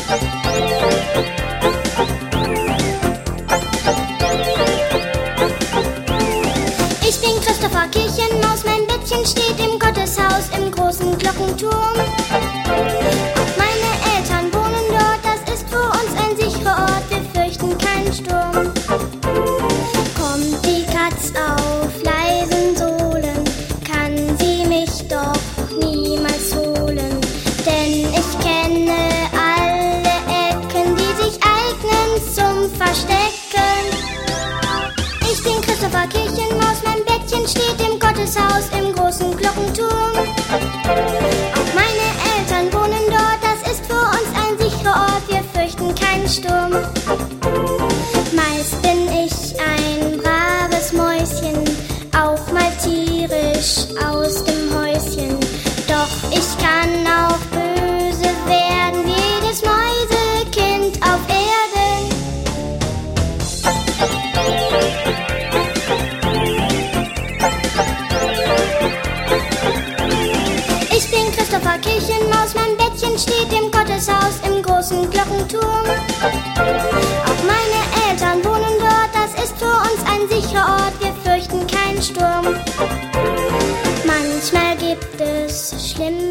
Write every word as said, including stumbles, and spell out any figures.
Ich bin Christopher Kirchenmaus, mein Bettchen steht im Gotteshaus im großen Glockenturm. Auch meine Eltern wohnen dort, das ist für uns ein sicherer Ort, wir fürchten keinen Sturm. Kommt die Katz auf leisen Sohlen, kann sie mich doch niemals holen, denn ich kenne alle Ecken, die sich eignen zum Verstecken. Ich bin Christopher Kirchenmaus, mein Bettchen steht im Gotteshaus im großen Glockenturm. Auch meine Eltern wohnen dort, das ist für uns ein sicherer Ort, wir fürchten keinen Sturm. Meist bin ich ein braves Mäuschen, auch mal tierisch aus dem Häuschen. Doch ich kann auch böse werden, wie jedes Mäusekind auf Erden. Ich bin Christopher Kirchenmaus, mein Bettchen steht im Gotteshaus im großen Glockenturm. Auch meine Eltern wohnen dort, das ist für uns ein sicherer Ort, wir fürchten keinen Sturm. Manchmal gibt es schlimme